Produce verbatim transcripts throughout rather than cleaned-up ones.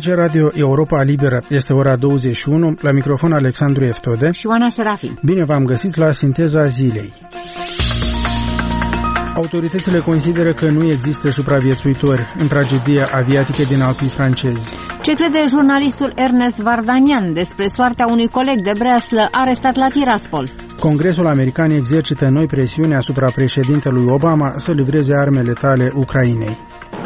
Aici Radio Europa Liberă. Este ora douăzeci și unu, la microfon Alexandru Eftode și Oana Serafin. Bine v-am găsit la Sinteza Zilei. Autoritățile consideră că nu există supraviețuitori în tragedia aviatică din Alpii francezi. Ce crede jurnalistul Ernest Vardanian despre soarta unui coleg de breaslă arestat la Tiraspol? Congresul american exercită noi presiuni asupra președintelui Obama să livreze arme letale Ucrainei.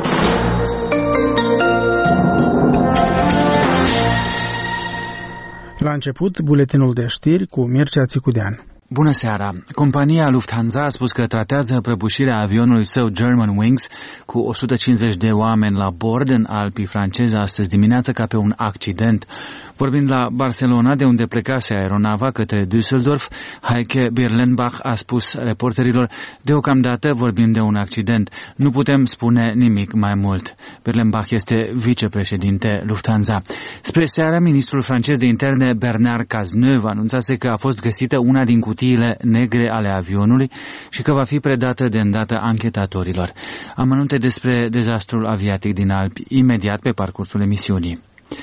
La început, buletinul de știri cu Mircea Țicudean. Bună seara! Compania Lufthansa a spus că tratează prăbușirea avionului său Germanwings cu o sută cincizeci de oameni la bord în Alpii francezi astăzi dimineață ca pe un accident. Vorbind la Barcelona, de unde plecase aeronava către Düsseldorf, Heike Birlenbach a spus reporterilor: deocamdată vorbim de un accident, nu putem spune nimic mai mult. Birlenbach este vicepreședinte Lufthansa. Spre seara, ministrul francez de interne Bernard Cazeneuve anunțase că a fost găsită una din cutiile negre ale avionului și că va fi predată de îndată anchetatorilor. Amănunte despre dezastrul aviatic din Alpi imediat pe parcursul emisiunii.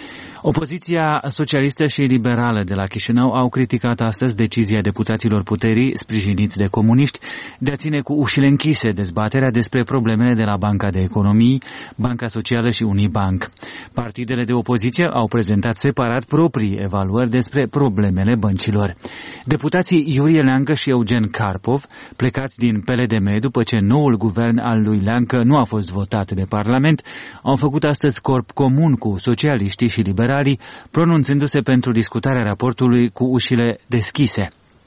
Opoziția socialistă și liberală de la Chișinău au criticat astăzi decizia deputaților puterii, sprijiniți de comuniști, de a ține cu ușile închise dezbaterea despre problemele de la Banca de Economii, Banca Socială și Unibank. Partidele de opoziție au prezentat separat proprii evaluări despre problemele băncilor. Deputații Iurie Leancă și Eugen Karpov, plecați din P L D M după ce noul guvern al lui Leancă nu a fost votat de Parlament, au făcut astăzi corp comun cu socialiștii și liberali, pronunțându-se pentru discutarea raportului cu ușile deschise.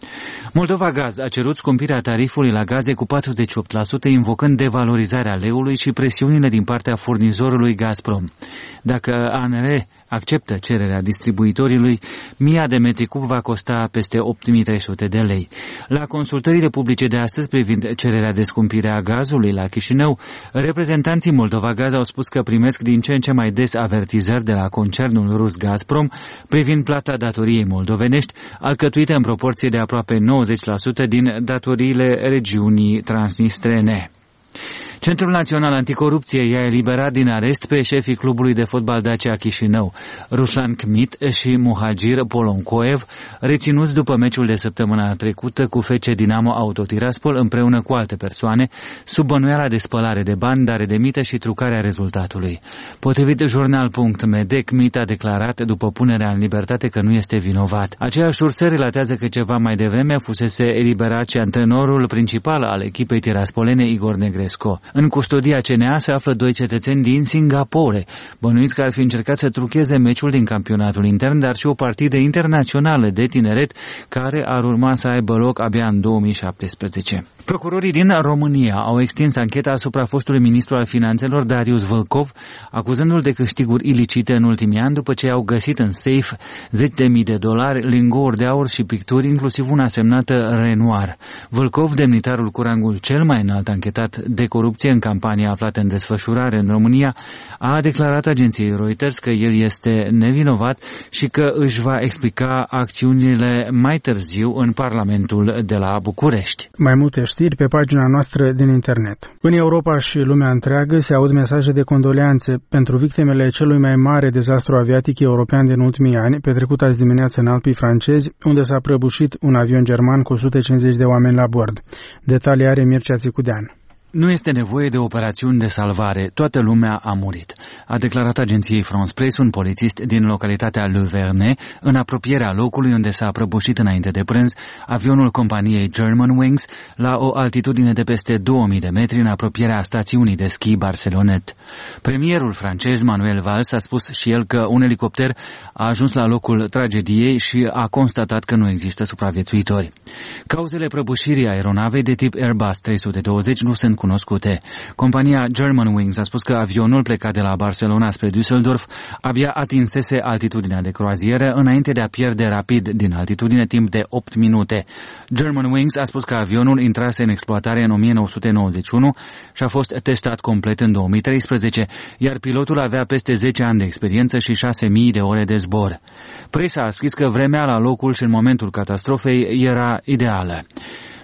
Moldova Gaz a cerut scumpirea tarifului la gaze cu patruzeci și opt la sută, invocând devalorizarea leului și presiunile din partea furnizorului Gazprom. Dacă A N R acceptă cererea distribuitorului, mii de metri cub va costa peste opt mii trei sute de lei. La consultările publice de astăzi privind cererea de scumpire a gazului la Chișinău, reprezentanții Moldova Gaz au spus că primesc din ce în ce mai des avertizări de la concernul rus Gazprom privind plata datoriei moldovenești, alcătuită în proporție de aproape nouăzeci la sută din datoriile regiunii transnistrene. Centrul Național Anticorupție i-a eliberat din arest pe șefii clubului de fotbal Dacia Chișinău, Ruslan Kmit și Muhagir Poloncoev, reținuți după meciul de săptămâna trecută cu F C Dinamo Auto Tiraspol împreună cu alte persoane, sub bănuiala de spălare de bani, dare de mită și trucarea rezultatului. Potrivit jurnal punct m d, Kmit a declarat după punerea în libertate că nu este vinovat. Aceeași sursă relatează că ceva mai devreme fusese eliberat și antrenorul principal al echipei tiraspolene, Igor Negresco. În custodia C N A se află doi cetățeni din Singapore, bănuiți că ar fi încercat să trucheze meciul din campionatul intern, dar și o partidă internațională de tineret care ar urma să aibă loc abia în două mii șaptesprezece. Procurorii din România au extins ancheta asupra fostului ministru al finanțelor Darius Vâlcov, acuzându-l de câștiguri ilicite în ultimii ani după ce au găsit în safe zeci de mii de dolari, lingouri de aur și picturi, inclusiv una semnată Renoir. Vâlcov, demnitarul cu rangul cel mai înalt anchetat de corupție în campania aflată în desfășurare în România, a declarat agenției Reuters că el este nevinovat și că își va explica acțiunile mai târziu în Parlamentul de la București. Mai multe știri pe pagina noastră din internet. În Europa și lumea întreagă se aud mesaje de condoleanțe pentru victimele celui mai mare dezastru aviatic european din ultimii ani, petrecut azi dimineață în Alpii francezi, unde s-a prăbușit un avion german cu o sută cincizeci de oameni la bord. Detalii are Mircea Țicudean. Nu este nevoie de operațiuni de salvare, toată lumea a murit, a declarat agenției France Press un polițist din localitatea Le Vernet, în apropierea locului unde s-a prăbușit înainte de prânz avionul companiei Germanwings la o altitudine de peste două mii de metri în apropierea stațiunii de schi Barcelonet. Premierul francez Manuel Valls a spus și el că un elicopter a ajuns la locul tragediei și a constatat că nu există supraviețuitori. Cauzele prăbușirii aeronavei de tip Airbus trei sute douăzeci nu sunt cunoscute. Compania Germanwings a spus că avionul plecat de la Barcelona spre Düsseldorf abia atinsese altitudinea de croazieră înainte de a pierde rapid din altitudine timp de opt minute. Germanwings a spus că avionul intrase în exploatare în o mie nouă sute nouăzeci și unu și a fost testat complet în două mii treisprezece, iar pilotul avea peste zece ani de experiență și șase mii de ore de zbor. Presa a scris că vremea la locul și în momentul catastrofei era ideală.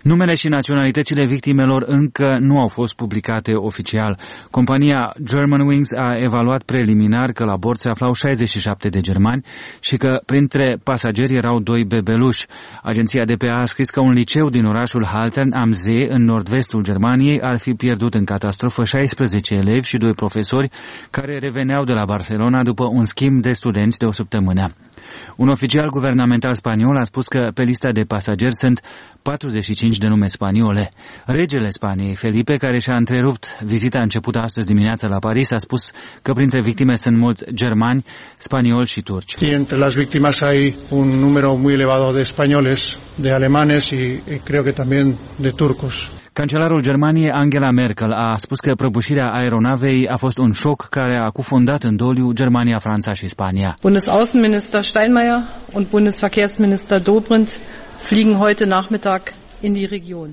Numele și naționalitățile victimelor încă nu au fost publicate oficial. Compania Germanwings a evaluat preliminar că la bord se aflau șaizeci și șapte de germani și că printre pasageri erau doi bebeluși. Agenția D P A a scris că un liceu din orașul Haltern am See, în nord-vestul Germaniei, ar fi pierdut în catastrofă șaisprezece elevi și doi profesori care reveneau de la Barcelona după un schimb de studenți de o săptămână. Un oficial guvernamental spaniol a spus că pe lista de pasageri sunt patruzeci și cinci de nume spaniole. Regele Spaniei, Felipe, care și-a întrerupt vizita începută astăzi dimineața la Paris, a spus că printre victime sunt mulți germani, spanioli și turci. Y entre las víctimas hay un número muy elevado de españoles, de alemanes y, y creo que también de turcos. Cancelarul Germaniei, Angela Merkel, a spus că prăbușirea aeronavei a fost un șoc care a cufundat în doliu Germania, Franța și Spania. Bundesaußenminister Steinmeier und Bundesverkehrsminister Dobrindt fliegen heute Nachmittag in die Region.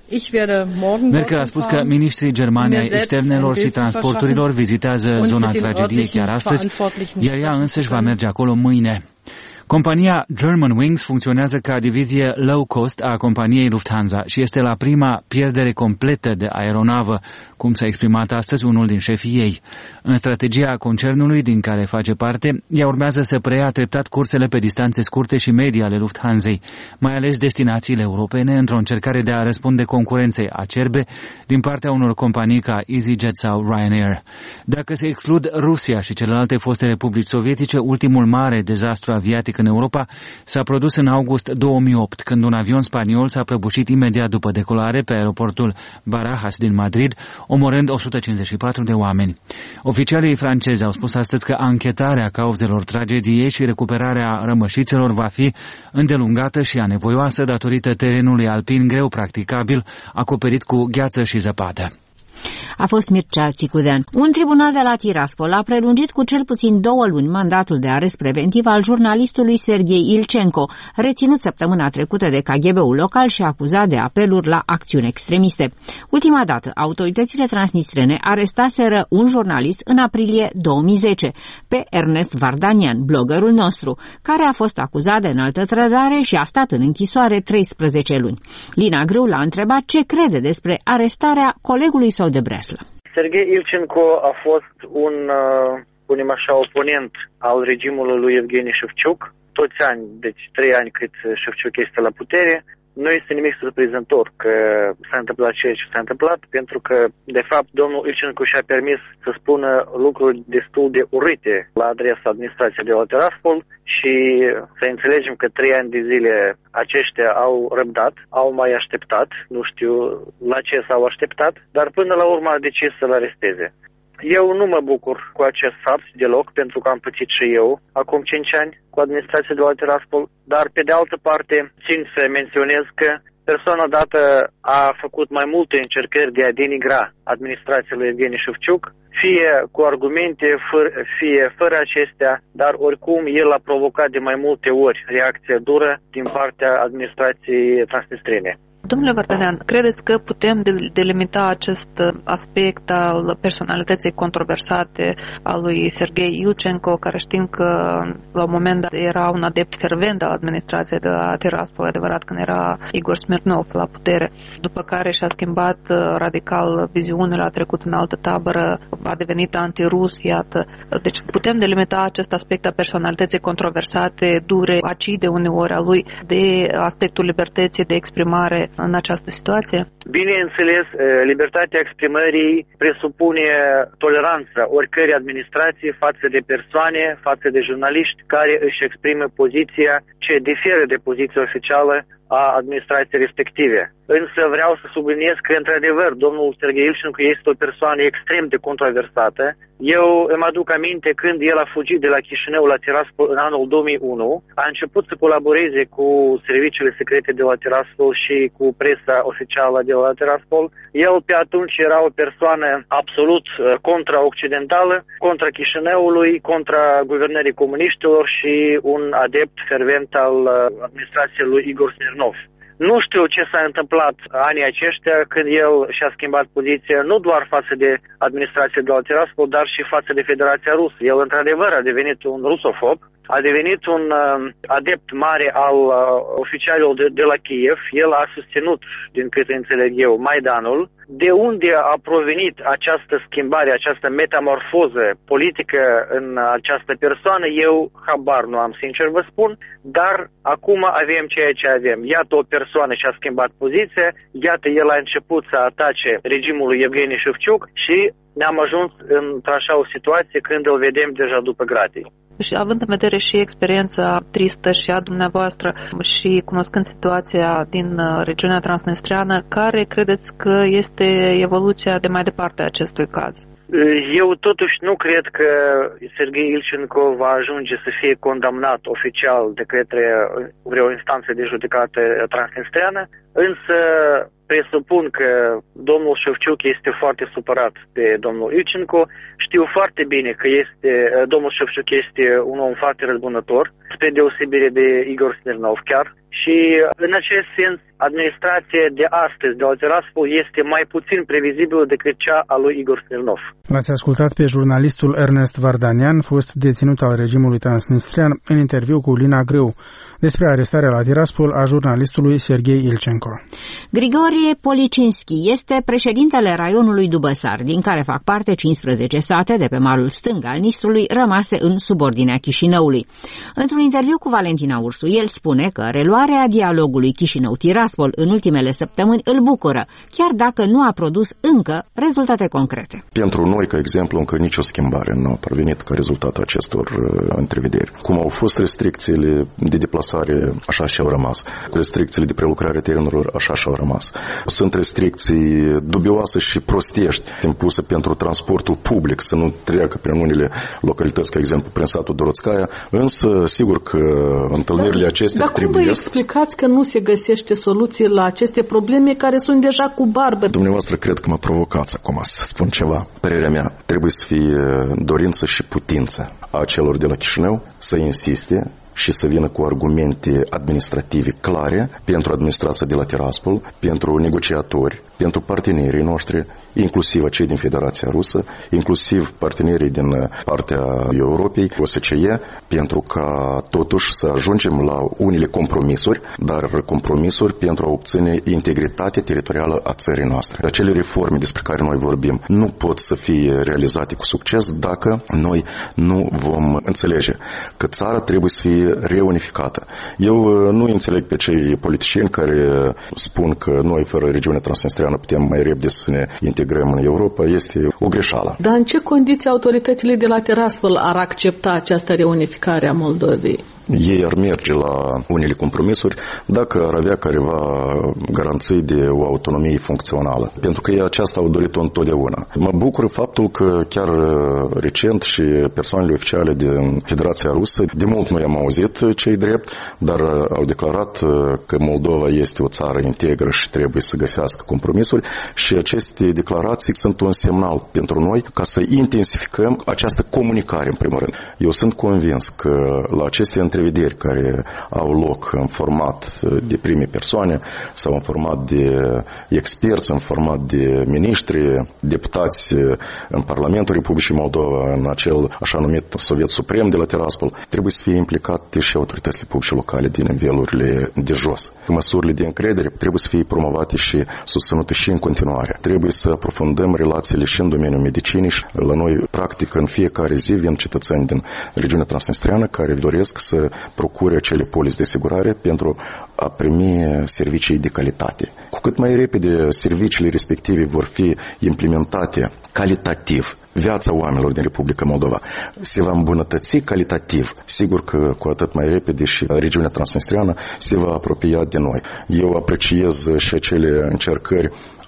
Merkel a spus că ministrii germani ai externelor și transporturilor vizitează zona tragediei chiar astăzi, iar ea însăși va merge acolo mâine. Compania Germanwings funcționează ca divizie low-cost a companiei Lufthansa și este la prima pierdere completă de aeronavă, cum s-a exprimat astăzi unul din șefii ei. În strategia concernului din care face parte, ea urmează să preia treptat cursele pe distanțe scurte și medii ale Lufthansei, mai ales destinațiile europene, într-o încercare de a răspunde concurenței acerbe din partea unor companii ca EasyJet sau Ryanair. Dacă se exclud Rusia și celelalte foste republici sovietice, ultimul mare dezastru aviatic în Europa s-a produs în august două mii opt, când un avion spaniol s-a prăbușit imediat după decolare pe aeroportul Barajas din Madrid, omorând o sută cincizeci și patru de oameni. Oficialii francezi au spus astăzi că anchetarea cauzelor tragediei și recuperarea rămășițelor va fi îndelungată și anevoioasă datorită terenului alpin greu practicabil, acoperit cu gheață și zăpadă. A fost Mircea Țicudean. Un tribunal de la Tiraspol a prelungit cu cel puțin două luni mandatul de arest preventiv al jurnalistului Serghei Ilcenco, reținut săptămâna trecută de K G B-ul local și acuzat de apeluri la acțiuni extremiste. Ultima dată, autoritățile transnistrene arestaseră un jurnalist în aprilie două mii zece, pe Ernest Vardanian, bloggerul nostru, care a fost acuzat de înaltă trădare și a stat în închisoare treisprezece luni. Lina Grâu l-a întrebat ce crede despre arestarea colegului său de Breslă. Serghei Ilcenco a fost un, punem așa, oponent al regimului lui Evgeni Șevciuc, toți ani, deci trei ani cât Șevciuc este la putere. Nu este nimic surprinzător că s-a întâmplat ceea ce s-a întâmplat, pentru că, de fapt, domnul Ilcenco și-a permis să spună lucruri destul de urâte la adresa administrației de la Tiraspol și să înțelegem că trei ani de zile aceștia au răbdat, au mai așteptat, nu știu la ce s-au așteptat, dar până la urmă a decis să-l aresteze. Eu nu mă bucur cu acest fapt deloc, pentru că am pățit și eu acum cinci ani cu administrația de la Tiraspol, dar pe de altă parte țin să menționez că persoana dată a făcut mai multe încercări de a denigra administrația lui Evgeni Șevciuc, fie cu argumente, fie fără acestea, dar oricum el a provocat de mai multe ori reacție dură din partea administrației transnistrene. Domnule Vardanian, credeți că putem delimita acest aspect al personalității controversate a lui Serghei Ilcenco, care știm că la un moment dat era un adept fervent al administrației de la Tiraspol, adevărat, când era Igor Smirnov la putere, după care și-a schimbat radical viziunile, a trecut în altă tabără, a devenit antirus, iată. Deci putem delimita acest aspect a personalității controversate, dure, acide uneori a lui, de aspectul libertății de exprimare în această situație? Bineînțeles, libertatea exprimării presupune toleranța oricărei administrații față de persoane, față de jurnaliști care își exprimă poziția ce diferă de poziția oficială a administrației respective. Însă vreau să subliniez că, într-adevăr, domnul Serghei Ilcenco este o persoană extrem de controversată. Eu îmi aduc aminte când el a fugit de la Chișinău la Tiraspol în anul două mii unu, a început să colaboreze cu serviciile secrete de la Tiraspol și cu presa oficială de la Tiraspol. El pe atunci era o persoană absolut contra-occidentală, contra Chișinăului, contra guvernării comuniștilor și un adept fervent al administrației lui Igor Smirnov. Nu știu ce s-a întâmplat anii aceștia când el și-a schimbat poziția nu doar față de administrația de la Tiraspol, dar și față de Federația Rusă. El într-adevăr a devenit un rusofob a devenit un uh, adept mare al uh, oficialilor de, de la Kiev. El a susținut, din câte înțeleg eu, Maidanul. De unde a provenit această schimbare, această metamorfoză politică în această persoană, eu habar nu am, sincer vă spun, dar acum avem ceea ce avem. Iată o persoană și-a schimbat poziția, iată el a început să atace regimul lui Evgeni Shevchuk și ne-am ajuns într-așa o situație când îl vedem deja după gratii. Și având în vedere și experiența tristă și a dumneavoastră și cunoscând situația din regiunea transnistreană, care credeți că este evoluția de mai departe a acestui caz? Eu totuși nu cred că Serghei Ilchenko va ajunge să fie condamnat oficial de către vreo instanță de judecată transnistreană, însă presupun că domnul Shevchuk este foarte supărat pe domnul Ilchenko. Știu foarte bine că este, domnul Shevchuk este un om foarte răzbunător, spre deosebire de Igor Smirnov chiar. Și în acest sens, administrația de astăzi de la Tiraspol este mai puțin previzibilă decât cea a lui Igor Smirnov. L-ați ascultat pe jurnalistul Ernest Vardanian, fost deținut al regimului transnistrian, în interviu cu Lina Greu, despre arestarea la Tiraspol a jurnalistului Serghei Ilchenko. Grigorie Policinski este președintele raionului Dubăsar, din care fac parte cincisprezece sate de pe malul stâng al Nistrului, rămase în subordinea Chișinăului. Într-un interviu cu Valentina Ursu, el spune că reluarea dialogului Chișinău-Tiraspol în ultimele săptămâni îl bucură, chiar dacă nu a produs încă rezultate concrete. Pentru noi, ca exemplu, încă nicio schimbare nu a parvenit ca rezultat acestor uh, întrevederi. Cum au fost restricțiile de deplasare, așa și au rămas. Restricțiile de prelucrare terenurilor, așa și au rămas. Sunt restricții dubioase și prostiești impuse pentru transportul public, să nu treacă prin unele localități, ca exemplu, prin satul Doroțcaia, însă, sigur că întâlnirile acestea dar trebuie... Dar cum vă explicați că nu se găsește soluție la aceste probleme care sunt deja cu barbă? Dumneavoastră cred că mă provocați acum să spun ceva. Părerea mea, trebuie să fie dorință și putință a celor de la Chișinău să insiste și să vină cu argumente administrative clare pentru administrația de la Tiraspol, pentru negociatori, pentru partenerii noștri, inclusiv cei din Federația Rusă, inclusiv partenerii din partea Europei, O S C E, pentru ca totuși să ajungem la unele compromisuri, dar compromisuri pentru a obține integritate teritorială a țării noastre. Acele reforme despre care noi vorbim nu pot să fie realizate cu succes dacă noi nu vom înțelege că țara trebuie să fie reunificată. Eu nu înțeleg pe cei politicieni care spun că noi, fără regiunea transnistreană, putem mai repede să ne integrăm în Europa. Este o greșeală. Dar în ce condiții autoritățile de la Tiraspol ar accepta această reunificare a Moldovei? Ei ar merge la unele compromisuri dacă ar avea careva garanții de o autonomie funcțională. Pentru că ei aceasta au dorit-o întotdeauna. Mă bucur faptul că chiar recent și persoanele oficiale din Federația Rusă, de mult nu i-am auzit cei drept, dar au declarat că Moldova este o țară integră și trebuie să găsească compromisuri și aceste declarații sunt un semnal pentru noi ca să intensificăm această comunicare în primul rând. Eu sunt convins că la aceste întrevederi care au loc în format de prime persoane sau în format de experți, în format de miniștri, deputați în Parlamentul Republicii Moldova, în acel așa numit Soviet Suprem de la Tiraspol, trebuie să fie implicate și autoritățile publice locale din nivelurile de jos. Măsurile de încredere trebuie să fie promovate și susținute și în continuare. Trebuie să aprofundăm relațiile și în domeniul medicinii și la noi, practic, în fiecare zi vin cetățeni din regiunea transnistreană care doresc să procure acele poliți de asigurare pentru a primi servicii de calitate. Cu cât mai repede serviciile respective vor fi implementate calitativ, viața oamenilor din Republica Moldova se va îmbunătăți calitativ. Sigur că cu atât mai repede și regiunea transnistreană se va apropia de noi. Eu apreciez și acele încercări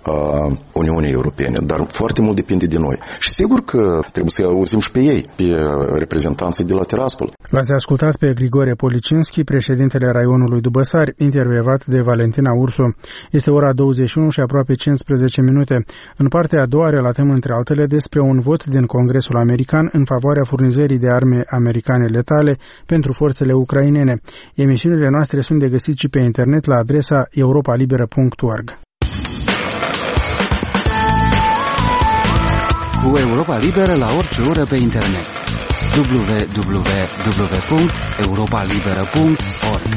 a Uniunii Europene, dar foarte mult depinde de noi. Și sigur că trebuie să auzim și pe ei, pe reprezentanții de la Tiraspol. L-ați ascultat pe Grigore Policinski, președintele raionului Dubăsari, intervievat de Valentina Ursu. Este ora douăzeci și unu și aproape cincisprezece minute. În partea a doua relatăm între altele despre un vot din Congresul American în favoarea furnizării de arme americane letale pentru forțele ucrainene. Emisiunile noastre sunt de găsit și pe internet la adresa europa liberă punct org. Cu Europa Liberă la orice oră pe internet. w w w punct europa liberă punct org.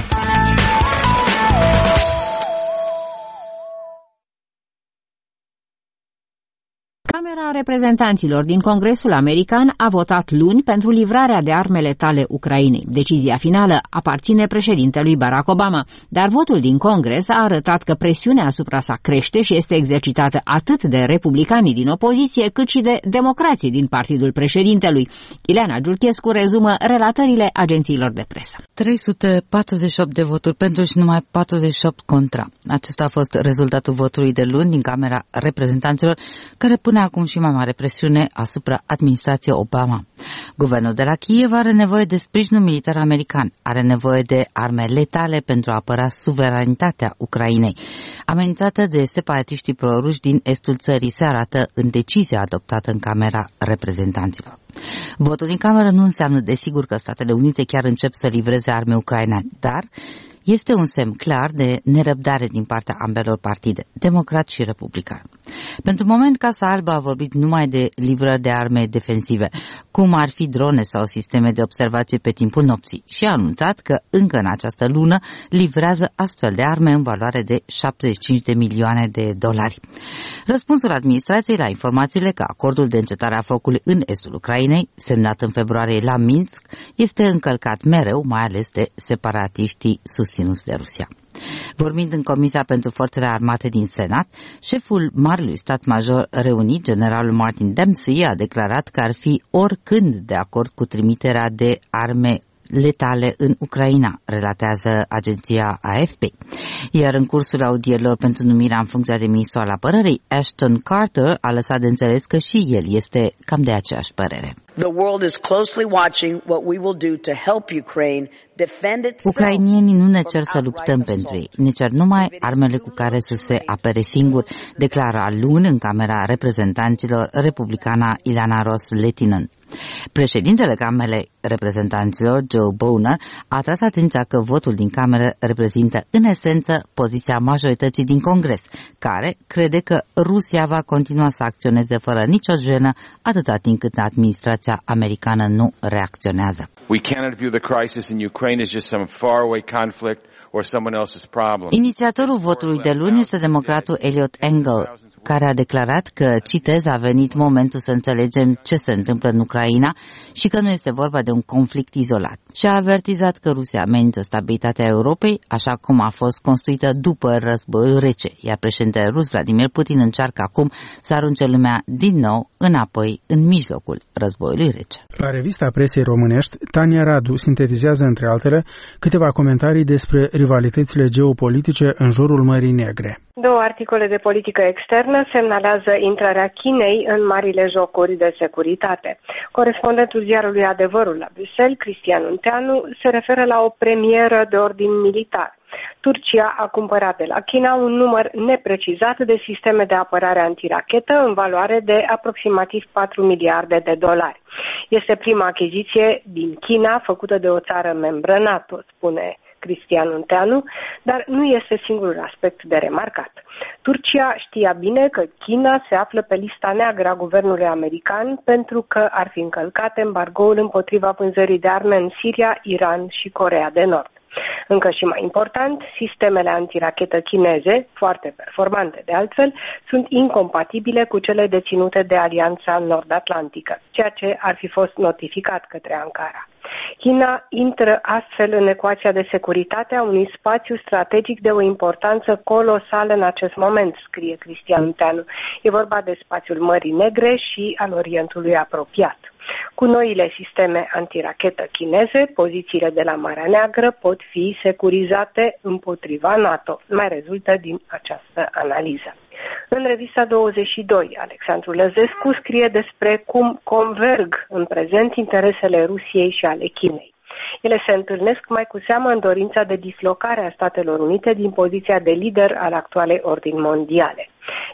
Camera Reprezentanților din Congresul American a votat luni pentru livrarea de arme letale Ucrainei. Decizia finală aparține președintelui Barack Obama, dar votul din Congres a arătat că presiunea asupra sa crește și este exercitată atât de republicanii din opoziție, cât și de democrații din partidul președintelui. Ileana Giurchescu rezumă relatările agențiilor de presă. trei sute patruzeci și opt de voturi pentru și numai patruzeci și opt contra. Acesta a fost rezultatul votului de luni din Camera Reprezentanților, care pune acum și mai mare presiune asupra administrației Obama. Guvernul de la Kiev are nevoie de sprijinul militar american, are nevoie de arme letale pentru a apăra suveranitatea Ucrainei, amenințată de separatiștii proruși din estul țării, se arată în decizia adoptată în Camera Reprezentanților. Votul din Cameră nu înseamnă desigur că Statele Unite chiar încep să livreze arme ucrainene, dar este un semn clar de nerăbdare din partea ambelor partide, democrat și republican. Pentru moment, Casa Albă a vorbit numai de livrări de arme defensive, cum ar fi drone sau sisteme de observație pe timpul nopții, și a anunțat că încă în această lună livrează astfel de arme în valoare de șaptezeci și cinci de milioane de dolari. Răspunsul administrației la informațiile că acordul de încetare a focului în estul Ucrainei, semnat în februarie la Minsk, este încălcat mereu, mai ales de separatiștii susținuți de Rusia. Vorbind în Comisia pentru Forțele Armate din Senat, șeful Marelui Stat Major reunit, generalul Martin Dempsey, a declarat că ar fi oricând de acord cu trimiterea de arme letale în Ucraina, relatează agenția A F P. Iar în cursul audierilor pentru numirea în funcția de ministru al apărării, Ashton Carter a lăsat de înțeles că și el este cam de aceeași părere. The world is closely watching what we will do to help Ukraine defend itself. Ucrainienii nu ne cer să luptăm pentru ei, ne cer numai armele cu care să se apere singur, declară luni în Camera Reprezentanților republicana Ilana Ros-Lehtinen. Președintele Camerei Reprezentanților, Joe Boehner, a atras atenția că votul din Cameră reprezintă în esență poziția majorității din Congres, care crede că Rusia va continua să acționeze fără nicio jenă atâta timp cât administrația americană nu reacționează. We cannot view the crisis in Ukraine as just some faraway conflict or someone else's problem. Inițiatorul votului de luni este democratul Eliot Engel, care a declarat că, citez, a venit momentul să înțelegem ce se întâmplă în Ucraina și că nu este vorba de un conflict izolat. Și a avertizat că Rusia amenință stabilitatea Europei, așa cum a fost construită după războiul rece, iar președintele rus Vladimir Putin încearcă acum să arunce lumea din nou înapoi în mijlocul războiului rece. La revista presei românești, Tania Radu sintetizează, între altele, câteva comentarii despre rivalitățile geopolitice în jurul Mării Negre. Două articole de politică externă semnalează intrarea Chinei în marile jocuri de securitate. Corespondentul ziarului Adevărul la Bruxelles, Cristian Unteanu, se referă la o premieră de ordin militar. Turcia a cumpărat de la China un număr neprecizat de sisteme de apărare antirachetă în valoare de aproximativ patru miliarde de dolari. Este prima achiziție din China făcută de o țară membră NATO, spune Cristian Unteanu, dar nu este singurul aspect de remarcat. Turcia știa bine că China se află pe lista neagră a guvernului american pentru că ar fi încălcat embargoul împotriva vânzării de arme în Siria, Iran și Coreea de Nord. Încă și mai important, sistemele antirachetă chineze, foarte performante de altfel, sunt incompatibile cu cele deținute de Alianța Nord-Atlantică, ceea ce ar fi fost notificat către Ankara. China intră astfel în ecuația de securitate a unui spațiu strategic de o importanță colosală în acest moment, scrie Cristian Unteanu. E vorba de spațiul Mării Negre și al Orientului apropiat. Cu noile sisteme antirachetă chineze, pozițiile de la Marea Neagră pot fi securizate împotriva NATO. Mai rezultă din această analiză. În revista douăzeci și doi, Alexandru Lăzescu scrie despre cum converg în prezent interesele Rusiei și ale Chinei. Ele se întâlnesc mai cu seamă în dorința de dislocare a Statelor Unite din poziția de lider al actualei ordini mondiale.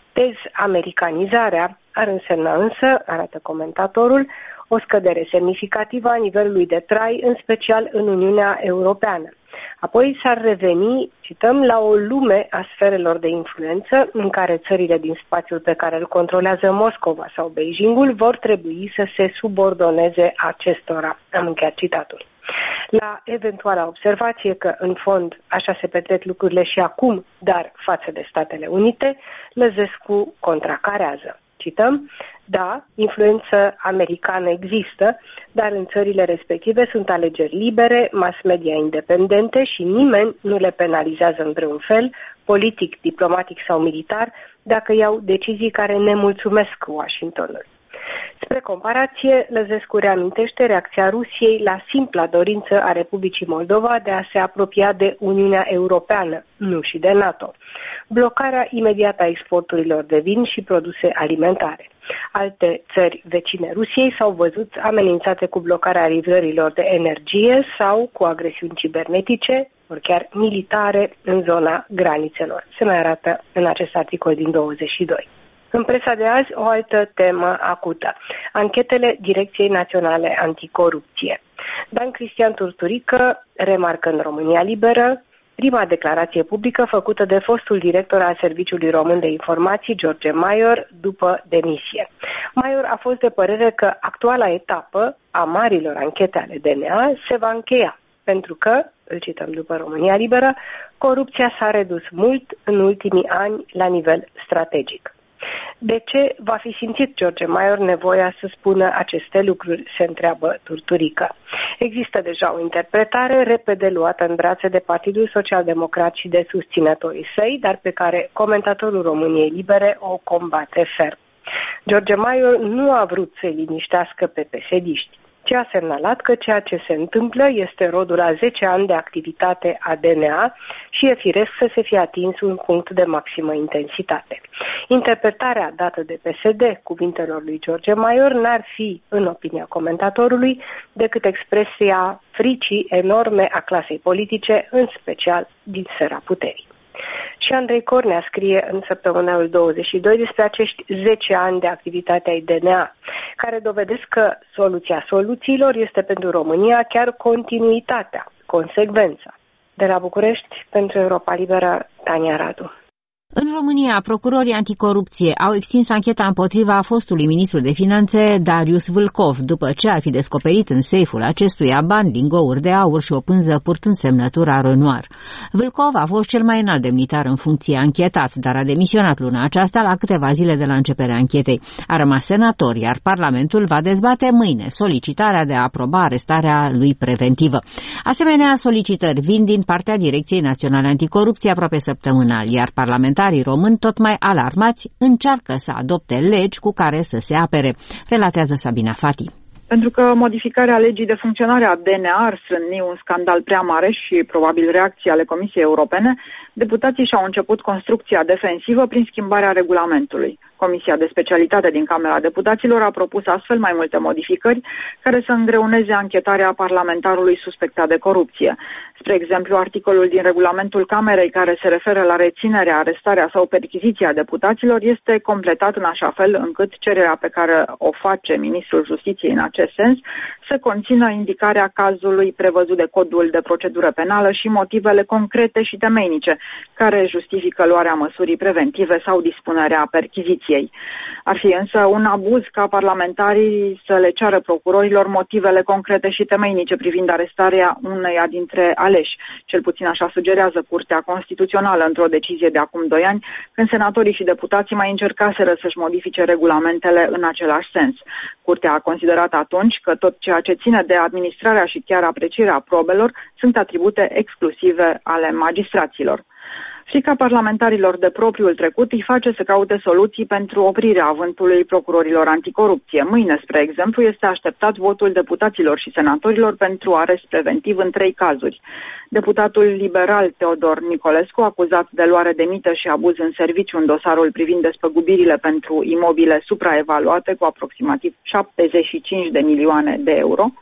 Dezamericanizarea ar însemna însă, arată comentatorul, o scădere semnificativă a nivelului de trai, în special în Uniunea Europeană. Apoi s-ar reveni, cităm, la o lume a sferelor de influență în care țările din spațiul pe care îl controlează Moscova sau Beijingul vor trebui să se subordoneze acestora. Am încheiat citatul. La eventuala observație că, în fond, așa se petrec lucrurile și acum, dar față de Statele Unite, Lăzescu contracarează. Cităm, da, influență americană există, dar în țările respective sunt alegeri libere, mass media independente și nimeni nu le penalizează în vreun fel, politic, diplomatic sau militar, dacă iau decizii care nemulțumesc Washingtonul. Spre comparație, Lăzescu reamintește reacția Rusiei la simpla dorință a Republicii Moldova de a se apropia de Uniunea Europeană, nu și de NATO. Blocarea imediată a exporturilor de vin și produse alimentare. Alte țări vecine Rusiei s-au văzut amenințate cu blocarea livrărilor de energie sau cu agresiuni cibernetice, ori chiar militare, în zona granițelor. Se mai arată în acest articol din douăzeci și doi. În presa de azi, o altă temă acută. Anchetele Direcției Naționale Anticorupție. Dan Cristian Turturică remarcă în România Liberă prima declarație publică făcută de fostul director al Serviciului Român de Informații, George Maior, după demisie. Maior a fost de părere că actuala etapă a marilor anchete ale D N A se va încheia, pentru că, îl cităm după România Liberă, corupția s-a redus mult în ultimii ani la nivel strategic. De ce va fi simțit George Maior nevoia să spună aceste lucruri, se întreabă Turturică. Există deja o interpretare repede luată în brațe de Partidul Social-Democrat și de susținătorii săi, dar pe care comentatorul României Libere o combate ferm. George Maior nu a vrut să-i liniștească pe P S D-ști, ci a semnalat că ceea ce se întâmplă este rodul a zece ani de activitate a D N A și e firesc să se fie atins un punct de maximă intensitate. Interpretarea dată de P S D cuvintelor lui George Maior n-ar fi, în opinia comentatorului, decât expresia fricii enorme a clasei politice, în special din sfera puterii. Și Andrei Cornea scrie în săptămânalul douăzeci și doi despre acești zece ani de activitate ai D N A, care dovedesc că soluția soluțiilor este pentru România chiar continuitatea, consecvența. De la București, pentru Europa Liberă, Tania Radu. În România, procurorii anticorupție au extins ancheta împotriva fostului ministru de finanțe Darius Vâlcov, după ce ar fi descoperit în seiful acestuia bani, lingouri de aur și o pânză purtând semnătura Renoir. Vâlcov a fost cel mai înalt demnitar în funcție anchetat, dar a demisionat luna aceasta la câteva zile de la începerea anchetei. A rămas senator, iar Parlamentul va dezbate mâine solicitarea de a aproba arestarea lui preventivă. Asemenea, solicitări vin din partea Direcției Naționale Anticorupție aproape săptămânal, iar parlamentarii români, tot mai alarmați, încearcă să adopte legi cu care să se apere, relatează Sabina Fati. Pentru că modificarea legii de funcționare a D N A ar sâni un scandal prea mare și probabil reacții ale Comisiei Europene, deputații și-au început construcția defensivă prin schimbarea regulamentului. Comisia de specialitate din Camera Deputaților a propus astfel mai multe modificări care să îngreuneze anchetarea parlamentarului suspectat de corupție. Spre exemplu, articolul din regulamentul Camerei care se referă la reținerea, arestarea sau perchiziția deputaților este completat în așa fel încât cererea pe care o face Ministrul Justiției în acest sens să conțină indicarea cazului prevăzut de Codul de Procedură Penală și motivele concrete și temeinice care justifică luarea măsurii preventive sau dispunerea perchiziției. Ar fi însă un abuz ca parlamentarii să le ceară procurorilor motivele concrete și temeinice privind arestarea uneia dintre aleși. Cel puțin așa sugerează Curtea Constituțională într-o decizie de acum doi ani, când senatorii și deputații mai încercaseră să-și modifice regulamentele în același sens. Curtea a considerat atunci că tot ceea ce ține de administrarea și chiar aprecierea probelor sunt atribute exclusive ale magistraților. Frica parlamentarilor de propriul trecut îi face să caute soluții pentru oprirea avântului procurorilor anticorupție. Mâine, spre exemplu, este așteptat votul deputaților și senatorilor pentru arest preventiv în trei cazuri. Deputatul liberal Teodor Nicolescu, acuzat de luare de mită și abuz în serviciu în dosarul privind despăgubirile pentru imobile supraevaluate cu aproximativ șaptezeci și cinci de milioane de euro.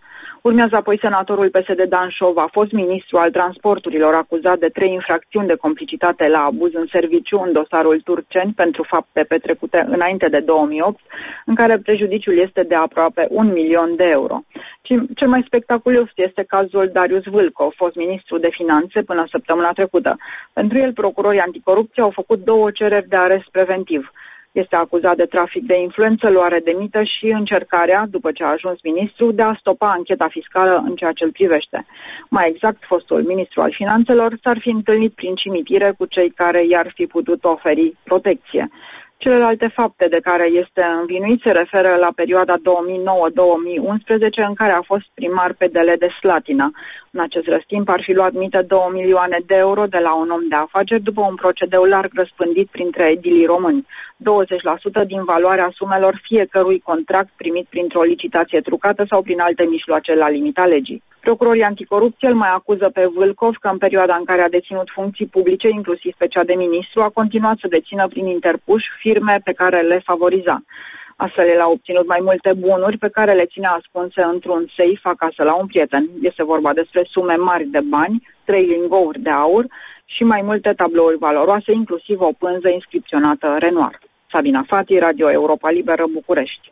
Urmează apoi senatorul P S D Dan Șova, fost ministru al transporturilor, acuzat de trei infracțiuni de complicitate la abuz în serviciu în dosarul Turceni pentru fapte petrecute înainte de două mii opt, în care prejudiciul este de aproape un milion de euro. Cel mai spectaculos este cazul Darius Vâlcov, fost ministru de finanțe până săptămâna trecută. Pentru el, procurorii anticorupție au făcut două cereri de arest preventiv. Este acuzat de trafic de influență, luare de mită și încercarea, după ce a ajuns ministru, de a stopa ancheta fiscală în ceea ce îl privește. Mai exact, fostul ministru al finanțelor s-ar fi întâlnit prin cimitire cu cei care i-ar fi putut oferi protecție. Celelalte fapte de care este învinuit se referă la perioada două mii nouă - două mii unsprezece, în care a fost primar P D L de Slatina. În acest răstimp ar fi luat mită două milioane de euro de la un om de afaceri după un procedeu larg răspândit printre edilii români. douăzeci la sută din valoarea sumelor fiecărui contract primit printr-o licitație trucată sau prin alte mijloace la limita legii. Procurorii anticorupție îl mai acuză pe Vâlcov că în perioada în care a deținut funcții publice, inclusiv pe cea de ministru, a continuat să dețină prin interpuși firme pe care le favoriza. Astfel, el a obținut mai multe bunuri pe care le ținea ascunse într-un safe acasă la un prieten. Este vorba despre sume mari de bani, trei lingouri de aur și mai multe tablouri valoroase, inclusiv o pânză inscripționată Renoir. Sabina Fati, Radio Europa Liberă, București.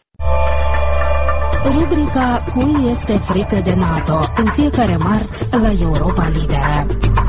Rubrica Cui este frică de NATO? În fiecare marți la Europa Liberă.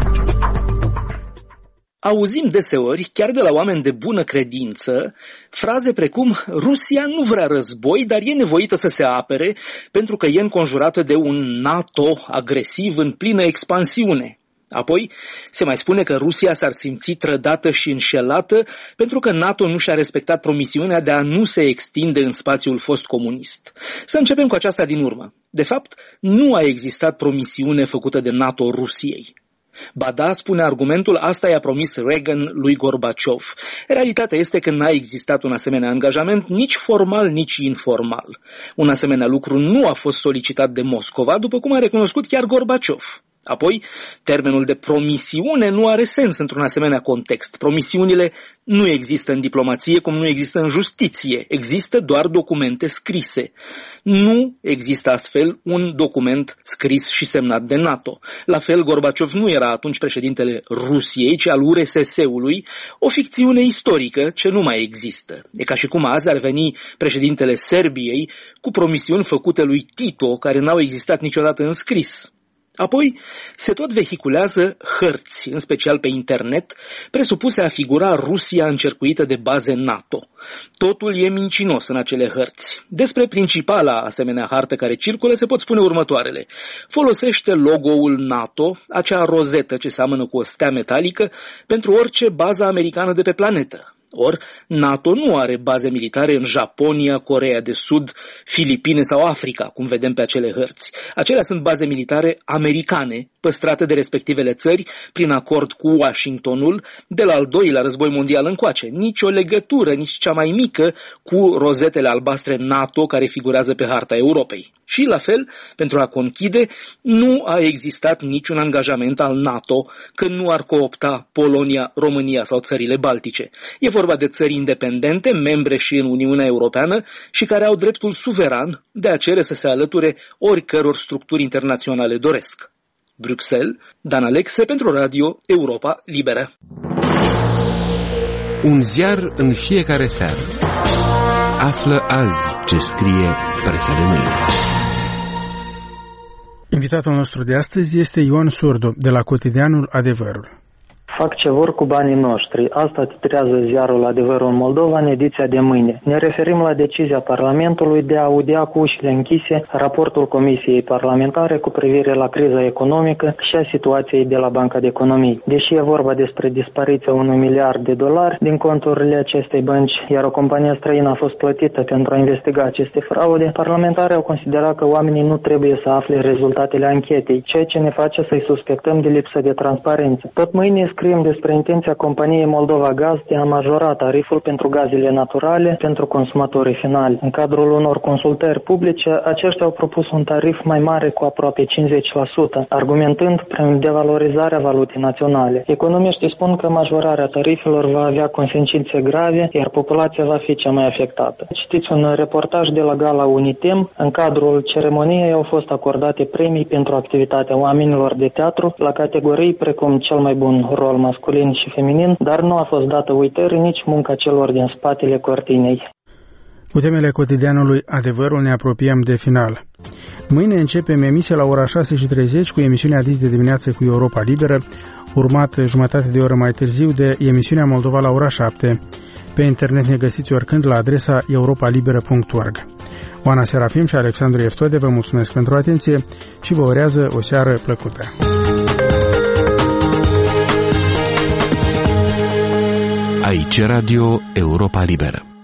Auzim deseori, chiar de la oameni de bună credință, fraze precum Rusia nu vrea război, dar e nevoită să se apere pentru că e înconjurată de un NATO agresiv în plină expansiune. Apoi se mai spune că Rusia s-ar simți trădată și înșelată pentru că NATO nu și-a respectat promisiunea de a nu se extinde în spațiul fost comunist. Să începem cu aceasta din urmă. De fapt, nu a existat promisiune făcută de NATO Rusiei. Ba da, spune argumentul, asta i-a promis Reagan lui Gorbaciov. Realitatea este că n-a existat un asemenea angajament nici formal, nici informal. Un asemenea lucru nu a fost solicitat de Moscova, după cum a recunoscut chiar Gorbaciov. Apoi, termenul de promisiune nu are sens într-un asemenea context. Promisiunile nu există în diplomație cum nu există în justiție. Există doar documente scrise. Nu există astfel un document scris și semnat de NATO. La fel, Gorbaciov nu era atunci președintele Rusiei, ci al U R S S-ului, o ficțiune istorică ce nu mai există. E ca și cum azi ar veni președintele Serbiei cu promisiuni făcute lui Tito, care n-au existat niciodată în scris. Apoi se tot vehiculează hărți, în special pe internet, presupuse a figura Rusia încercuită de baze NATO. Totul e mincinos în acele hărți. Despre principala asemenea hartă care circulă se pot spune următoarele. Folosește logo-ul NATO, acea rozetă ce seamănă cu o stea metalică, pentru orice bază americană de pe planetă. Or, NATO nu are baze militare în Japonia, Coreea de Sud, Filipine sau Africa, cum vedem pe acele hărți. Acelea sunt baze militare americane, păstrate de respectivele țări prin acord cu Washingtonul de la al doilea război mondial încoace. Nici o legătură, nici cea mai mică, cu rozetele albastre NATO care figurează pe harta Europei. Și, la fel, pentru a conchide, nu a existat niciun angajament al NATO că nu ar coopta Polonia, România sau țările Baltice. E vorba de țări independente, membre și în Uniunea Europeană și care au dreptul suveran de a cere să se alăture oricăror structuri internaționale doresc. Bruxelles, Dan Alexe pentru Radio Europa Liberă. Un ziar în fiecare seară. Află azi ce scrie presa de mâine. Invitatul nostru de astăzi este Ioan Surdu, de la cotidianul Adevărul. Fac ce vor cu banii noștri. Asta titrează ziarul Adevărul în Moldova în ediția de mâine. Ne referim la decizia Parlamentului de a audia cu ușile închise raportul Comisiei Parlamentare cu privire la criza economică și a situației de la Banca de Economie. Deși e vorba despre dispariția unui miliard de dolari din conturile acestei bănci, iar o companie străină a fost plătită pentru a investiga aceste fraude, parlamentarii au considerat că oamenii nu trebuie să afle rezultatele anchetei, ceea ce ne face să-i suspectăm de lipsă de transparență. Tot mâine scriem despre intenția companiei Moldova Gaz de a majora tariful pentru gazele naturale pentru consumatorii finali. În cadrul unor consultări publice, aceștia au propus un tarif mai mare cu aproape cincizeci la sută, argumentând prin devalorizarea valutei naționale. Economiștii spun că majorarea tarifelor va avea consecințe grave, iar populația va fi cea mai afectată. Citiți un reportaj de la Gala Unitem. În cadrul ceremoniei au fost acordate premii pentru activitatea oamenilor de teatru la categorii precum cel mai bun rol masculin și feminin, dar nu a fost dată uitării nici munca celor din spatele cortinei. Cu temele cotidianului Adevărul ne apropiem de final. Mâine începem emisia la ora șase și treizeci cu emisiunea Dis de dimineață cu Europa Liberă, urmat jumătate de oră mai târziu de emisiunea Moldova la ora șapte. Pe internet ne găsiți oricând la adresa europa liberă punct org. Oana Serafim și Alexandru Eftode vă mulțumesc pentru atenție și vă urează o seară plăcută. Aici Radio Europa Liberă.